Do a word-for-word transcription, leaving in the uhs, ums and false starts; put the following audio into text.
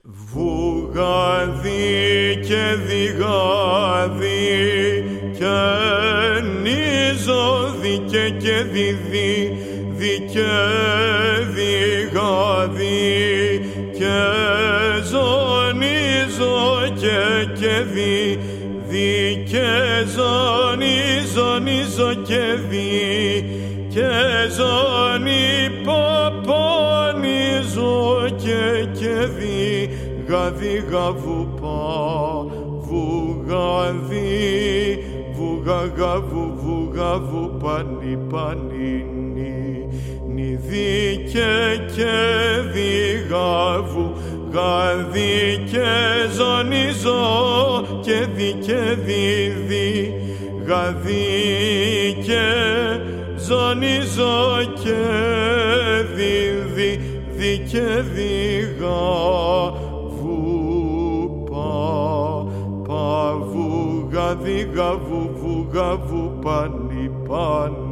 Βουγαδί και διγάδι και νίζο δικαι και διδί, δικαι διγάδι και ζωνίζο και και δι, δικαι ζωνίζο νίζο και δι και ζωνί παπανίζο και και δι γαδί γαβουπά βουγαδί βουγαγαβου βουγαβου πανι πανίνι νιδί και και δι γαβου γαδί και ζωνίζο και δι και δι δι γαδί και ζωνίζο και δι δι δι και δι γαβου πα πα βουγαδί γαβου βουγαβου πανι πανι